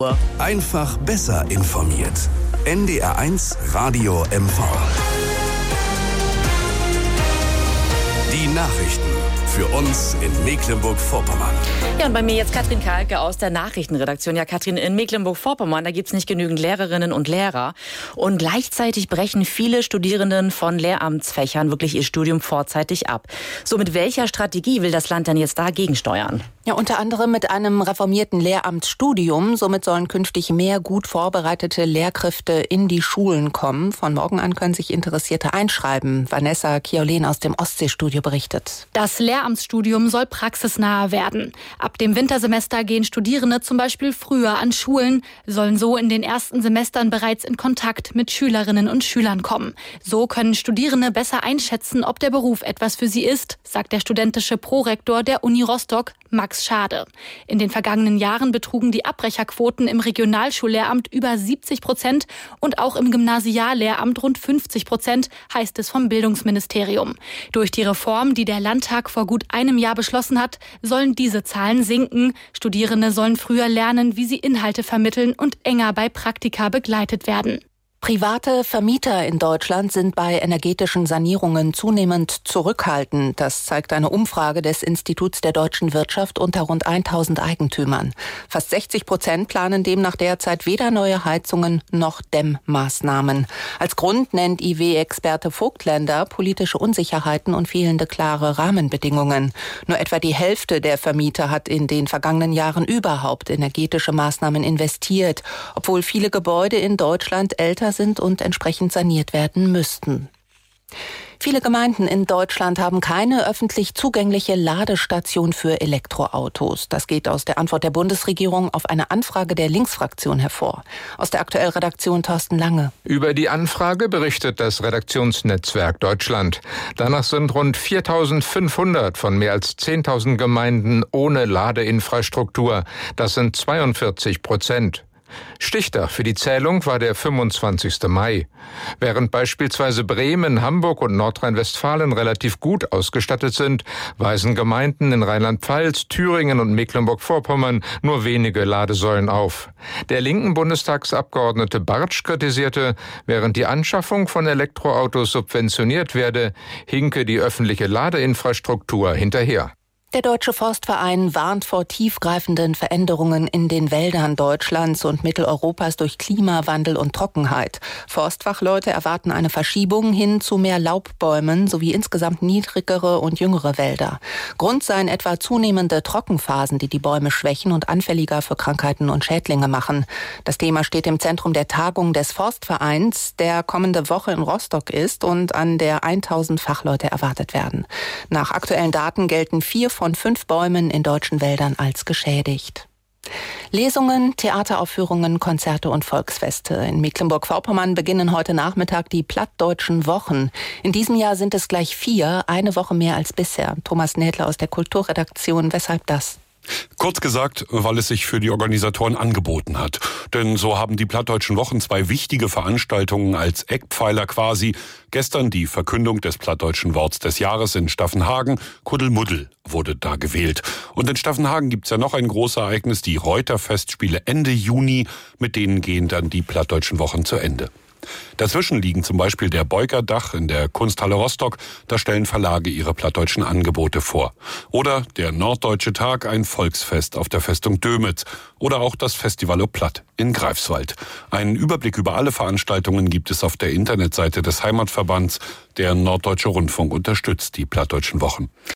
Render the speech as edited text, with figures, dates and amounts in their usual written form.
Einfach besser informiert. NDR1 Radio MV. Die Nachrichten für uns in Mecklenburg-Vorpommern. Ja, und bei mir jetzt Katrin Kalke aus der Nachrichtenredaktion. Ja, Katrin, in Mecklenburg-Vorpommern, da gibt's nicht genügend Lehrerinnen und Lehrer. Und gleichzeitig brechen viele Studierenden von Lehramtsfächern wirklich ihr Studium vorzeitig ab. So, mit welcher Strategie will das Land denn jetzt dagegen steuern? Ja, unter anderem mit einem reformierten Lehramtsstudium. Somit sollen künftig mehr gut vorbereitete Lehrkräfte in die Schulen kommen. Von morgen an können sich Interessierte einschreiben. Vanessa Kiolen aus dem Ostseestudio berichtet. Das Lehramtsstudium soll praxisnahe werden. Ab dem Wintersemester gehen Studierende zum Beispiel früher an Schulen, sollen so in den ersten Semestern bereits in Kontakt mit Schülerinnen und Schülern kommen. So können Studierende besser einschätzen, ob der Beruf etwas für sie ist, sagt der studentische Prorektor der Uni Rostock, Max Schade. In den vergangenen Jahren betrugen die Abbrecherquoten im Regionalschullehramt über 70% und auch im Gymnasiallehramt rund 50%, heißt es vom Bildungsministerium. Durch die Reform, die der Landtag vor gut einem Jahr beschlossen hat, sollen diese Zahlen sinken. Studierende sollen früher lernen, wie sie Inhalte vermitteln und enger bei Praktika begleitet werden. Private Vermieter in Deutschland sind bei energetischen Sanierungen zunehmend zurückhaltend. Das zeigt eine Umfrage des Instituts der deutschen Wirtschaft unter rund 1000 Eigentümern. Fast 60% planen demnach derzeit weder neue Heizungen noch Dämmmaßnahmen. Als Grund nennt IW-Experte Vogtländer politische Unsicherheiten und fehlende klare Rahmenbedingungen. Nur etwa die Hälfte der Vermieter hat in den vergangenen Jahren überhaupt energetische Maßnahmen investiert, obwohl viele Gebäude in Deutschland älter sind und entsprechend saniert werden müssten. Viele Gemeinden in Deutschland haben keine öffentlich zugängliche Ladestation für Elektroautos. Das geht aus der Antwort der Bundesregierung auf eine Anfrage der Linksfraktion hervor. Aus der Aktuell-Redaktion Thorsten Lange. Über die Anfrage berichtet das Redaktionsnetzwerk Deutschland. Danach sind rund 4.500 von mehr als 10.000 Gemeinden ohne Ladeinfrastruktur. Das sind 42%. Stichtag für die Zählung war der 25. Mai. Während beispielsweise Bremen, Hamburg und Nordrhein-Westfalen relativ gut ausgestattet sind, weisen Gemeinden in Rheinland-Pfalz, Thüringen und Mecklenburg-Vorpommern nur wenige Ladesäulen auf. Der linken Bundestagsabgeordnete Bartsch kritisierte, während die Anschaffung von Elektroautos subventioniert werde, hinke die öffentliche Ladeinfrastruktur hinterher. Der Deutsche Forstverein warnt vor tiefgreifenden Veränderungen in den Wäldern Deutschlands und Mitteleuropas durch Klimawandel und Trockenheit. Forstfachleute erwarten eine Verschiebung hin zu mehr Laubbäumen sowie insgesamt niedrigere und jüngere Wälder. Grund seien etwa zunehmende Trockenphasen, die die Bäume schwächen und anfälliger für Krankheiten und Schädlinge machen. Das Thema steht im Zentrum der Tagung des Forstvereins, der kommende Woche in Rostock ist und an der 1000 Fachleute erwartet werden. Nach aktuellen Daten gelten 4 von 5 Bäumen in deutschen Wäldern als geschädigt. Lesungen, Theateraufführungen, Konzerte und Volksfeste. In Mecklenburg-Vorpommern beginnen heute Nachmittag die Plattdeutschen Wochen. In diesem Jahr sind es gleich 4, eine Woche mehr als bisher. Thomas Nädler aus der Kulturredaktion, weshalb das? Kurz gesagt, weil es sich für die Organisatoren angeboten hat. Denn so haben die Plattdeutschen Wochen 2 wichtige Veranstaltungen als Eckpfeiler quasi. Gestern die Verkündung des plattdeutschen Worts des Jahres in Staffenhagen. Kuddelmuddel wurde da gewählt. Und in Staffenhagen gibt's ja noch ein großes Ereignis, die Reuter-Festspiele Ende Juni. Mit denen gehen dann die Plattdeutschen Wochen zu Ende. Dazwischen liegen zum Beispiel der Beukerdach in der Kunsthalle Rostock. Da stellen Verlage ihre plattdeutschen Angebote vor. Oder der Norddeutsche Tag, ein Volksfest auf der Festung Dömitz. Oder auch das Festival Platt in Greifswald. Einen Überblick über alle Veranstaltungen gibt es auf der Internetseite des Heimatverbands. Der Norddeutsche Rundfunk unterstützt die Plattdeutschen Wochen.